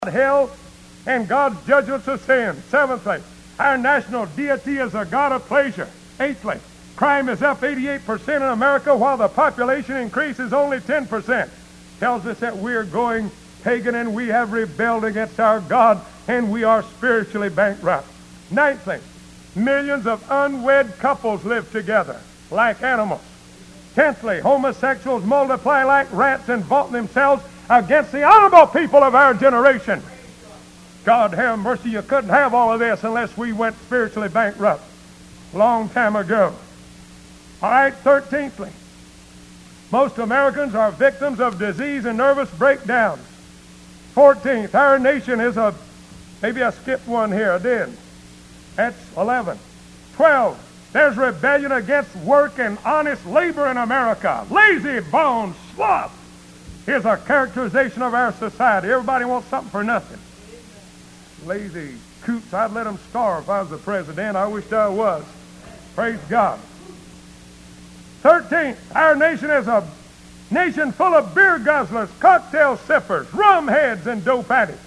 hell and God's judgments of sin. Seventhly, our national deity is a God of pleasure. Eighthly, crime is up 88% in America while the population increase is only 10%. Tells us that we're going pagan and we have rebelled against our God and we are spiritually bankrupt. Ninthly, millions of unwed couples live together like animals. Tenthly, homosexuals multiply like rats and vaunt themselves against the honorable people of our generation. God have mercy, you couldn't have all of this unless we went spiritually bankrupt long time ago. All right, 13thly, most Americans are victims of disease and nervous breakdowns. 14th, our nation is maybe I skipped one here, I did. That's 11. 12, there's rebellion against work and honest labor in America. Lazy bones, sloth is a characterization of our society. Everybody wants something for nothing. Lazy coots, I'd let them starve if I was the president. I wished I was. Praise God. 13th, our nation is a nation full of beer guzzlers, cocktail sippers, rum heads, and dope addicts.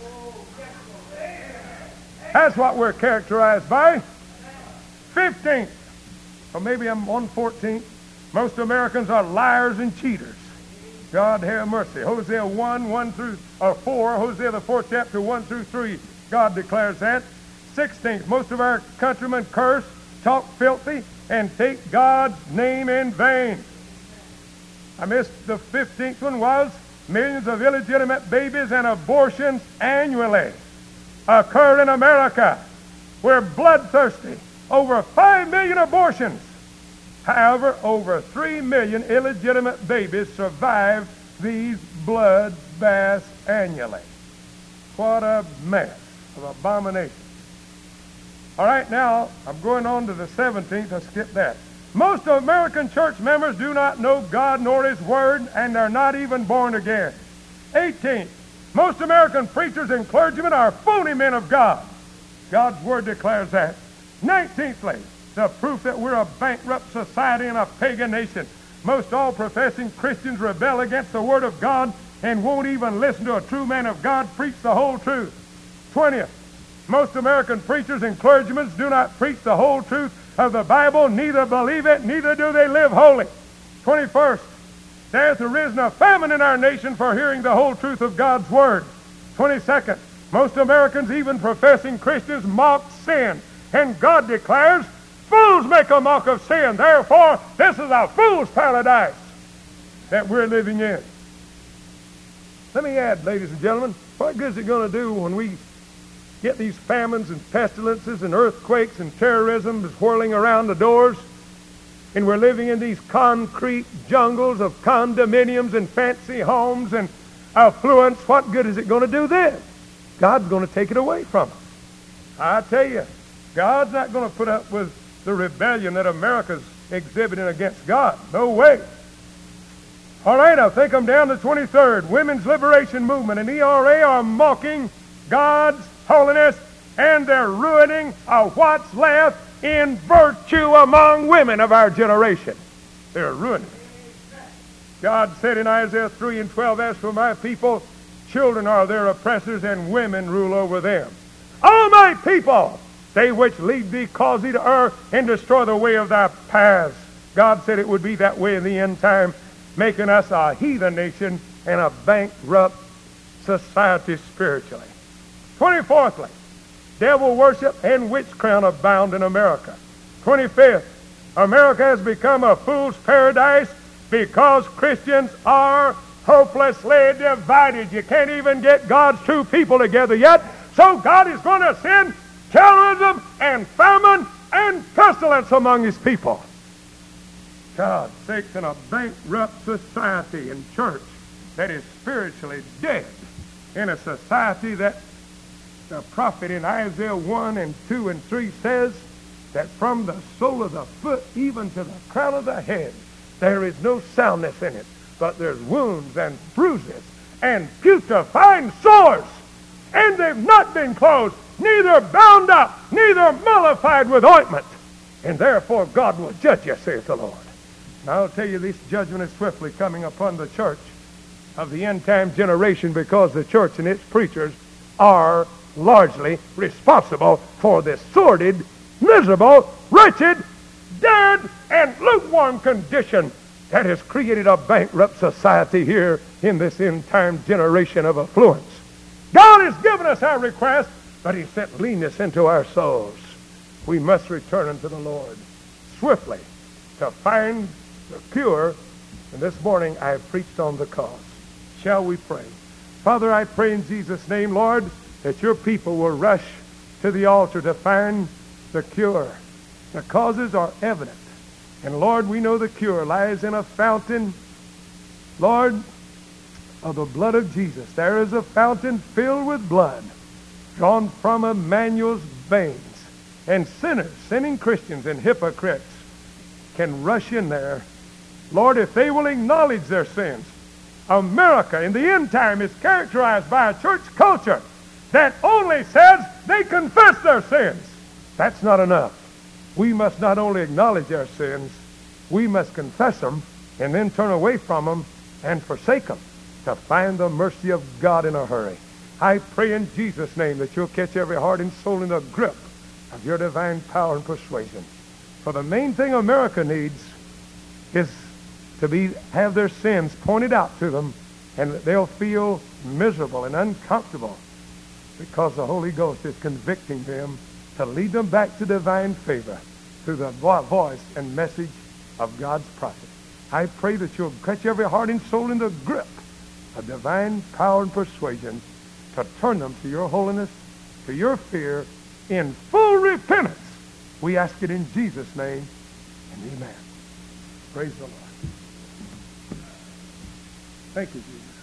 That's what we're characterized by. 15th, or maybe I'm on 14th, most Americans are liars and cheaters. God have mercy. Hosea 1 through 4, Hosea the 4th chapter 1 through 3, God declares that. 16th, most of our countrymen curse, talk filthy, and take God's name in vain. I missed the 15th one was millions of illegitimate babies and abortions annually occur in America. We're bloodthirsty. Over 5 million abortions. However, over 3 million illegitimate babies survive these blood baths annually. What a mess of abomination. All right, now I'm going on to the 17th. I'll skip that. Most American church members do not know God nor His Word, and they're not even born again. 18th, most American preachers and clergymen are phony men of God. God's Word declares that. 19thly, the proof that we're a bankrupt society and a pagan nation. Most all professing Christians rebel against the Word of God and won't even listen to a true man of God preach the whole truth. 20th, most American preachers and clergymen do not preach the whole truth of the Bible, neither believe it, neither do they live holy. 21st, there hath arisen a famine in our nation for hearing the whole truth of God's Word. 22nd, most Americans, even professing Christians, mock sin. And God declares, fools make a mock of sin. Therefore, this is a fool's paradise that we're living in. Let me add, ladies and gentlemen, what good is it going to do when we get these famines and pestilences and earthquakes and terrorism is whirling around the doors, and we're living in these concrete jungles of condominiums and fancy homes and affluence? What good is it going to do then? God's going to take it away from us. I tell you, God's not going to put up with the rebellion that America's exhibiting against God. No way. All right, I think I'm down to 23rd. Women's Liberation Movement and ERA are mocking God's holiness, and they're ruining what's left in virtue among women of our generation. They're ruining it. God said in Isaiah 3:12, as for my people, children are their oppressors, and women rule over them. O my people, they which lead thee cause thee to err, and destroy the way of thy paths. God said it would be that way in the end time, making us a heathen nation and a bankrupt society spiritually. 24thly, devil worship and witchcraft abound in America. 25th, America has become a fool's paradise because Christians are hopelessly divided. You can't even get God's true people together yet, so God is going to send terrorism and famine and pestilence among His people. God sakes, in a bankrupt society and church that is spiritually dead, in a society that the prophet in Isaiah 1 and 2 and 3 says that from the sole of the foot even to the crown of the head there is no soundness in it, but there's wounds and bruises and putrefying sores, and they've not been closed, neither bound up, neither mollified with ointment, and therefore God will judge you, saith the Lord. Now I'll tell you, this judgment is swiftly coming upon the church of the end time generation, because the church and its preachers are largely responsible for this sordid, miserable, wretched, dead, and lukewarm condition that has created a bankrupt society here in this end-time generation of affluence. God has given us our request, but he sent leanness into our souls. We must return unto the Lord swiftly to find the cure. And this morning I have preached on the cause. Shall we pray? Father, I pray in Jesus' name, Lord, that your people will rush to the altar to find the cure. The causes are evident. And Lord, we know the cure lies in a fountain, Lord, of the blood of Jesus. There is a fountain filled with blood drawn from Emmanuel's veins. And sinners, sinning Christians and hypocrites can rush in there. Lord, if they will acknowledge their sins. America in the end time is characterized by a church culture that only says they confess their sins. That's not enough. We must not only acknowledge our sins, we must confess them and then turn away from them and forsake them to find the mercy of God in a hurry. I pray in Jesus' name that you'll catch every heart and soul in the grip of your divine power and persuasion. For the main thing America needs is to have their sins pointed out to them, and they'll feel miserable and uncomfortable because the Holy Ghost is convicting them to lead them back to divine favor through the voice and message of God's prophet. I pray that you'll catch every heart and soul in the grip of divine power and persuasion to turn them to your holiness, to your fear, in full repentance. We ask it in Jesus' name, and amen. Praise the Lord. Thank you, Jesus.